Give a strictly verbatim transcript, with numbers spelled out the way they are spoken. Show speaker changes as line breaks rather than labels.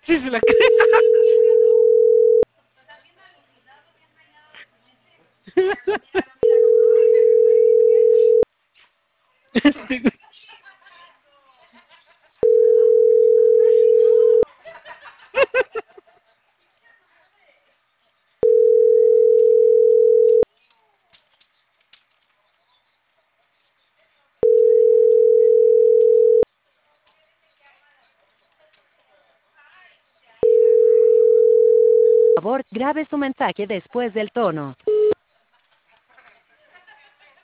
Sí, se la cree. Este güey.
Por favor, grabe su mensaje después del tono.